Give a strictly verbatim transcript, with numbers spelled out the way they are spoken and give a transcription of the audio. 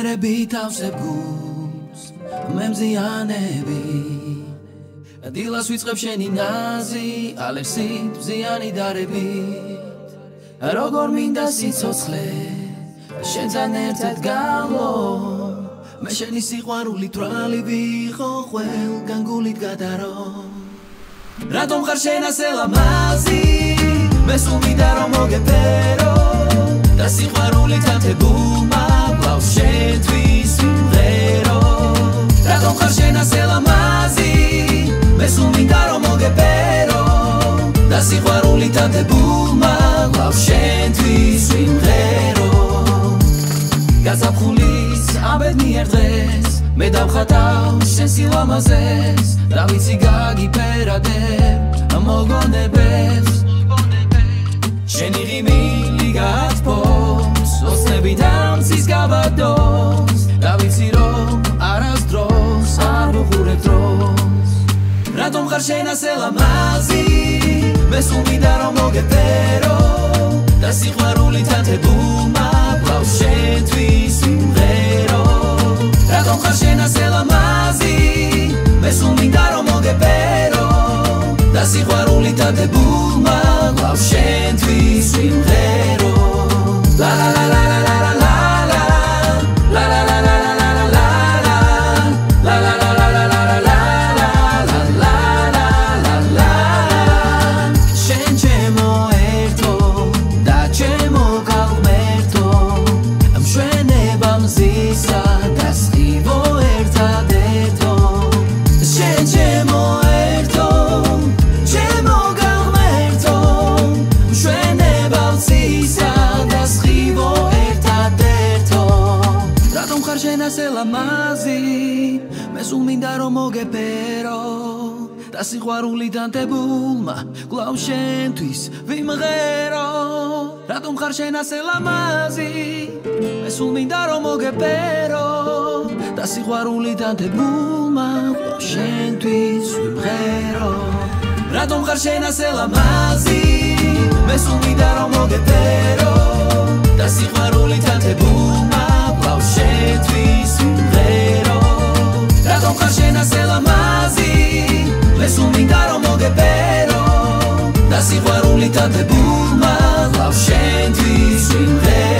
Erinnerები თავსებ გულს მე მზიანები დილას ვიწყებ შენი ნაზი ალერსით მზიანი დარებით როგორ მინდა სიცოცხლე შენთან ერთად გავლო მე შენი სიყვარული თვალი ვიყო ყველგან გულით გადარო რატომ ხარ შენ ასე ლამაზი მე სულ მინდა რომ მოგეფერო და სიყვარულით ანთებულმა გლავს შენთვის ვიმღერო რატომ ხარ შენ ასე ლამაზი მე სულ მინდა რომ მოგეფერო და სიყვარულით ანთებულმა გლავს შენთვის ვიმღერო გაზაფხულის აბედნიერ დღეს მე დავხატავ შენ სილამაზეს და ვიცი გაგიფერადებ მოგონებებს შენი ღიმილი გაათბობს ოცნებით ამცის გავადობს და ვიცი რომ არასდროს არ ვუყურებ დროს რატომ ხარ შენ ასე ლამაზი მე სულ მინდა რომ მოგეფერო და სიყვარულით ანთებულმა გლავს შენთვის ვიმღერო რატომ ხარ შენ ასე ლამაზი მე სულ მინდა რომ მოგეფერო და სიყვარულით ანთებულმა გლავს შენთვის ვიმღერო ლა ლა ლა ლა ლა ლა ლა ლა ლა ლა ლა ასე ლამაზი მე სულ მინდა რომ მოგეფერო და სიყვარულით ანთებულმა გლავს შენთვის ვიმღერო რატომ ხარ შენ ასე ლამაზი მე სულ მინდა რომ მოგეფერო და სიყვარულით ანთებულმა გლავს შენთვის ვიმღერო რატომ ხარ შენ ასე ლამაზი მე სულ მინდა რომ მოგეფერო და სიყვარულით ანთებულმა გლავს შენთვის ვიმღერო რატომ ხარ შენ ასე ლამაზი მე სულ მინდა რომ მოგეფერო და სიყვარულით ანთებულმა გლავს შენთვის ვიმღერო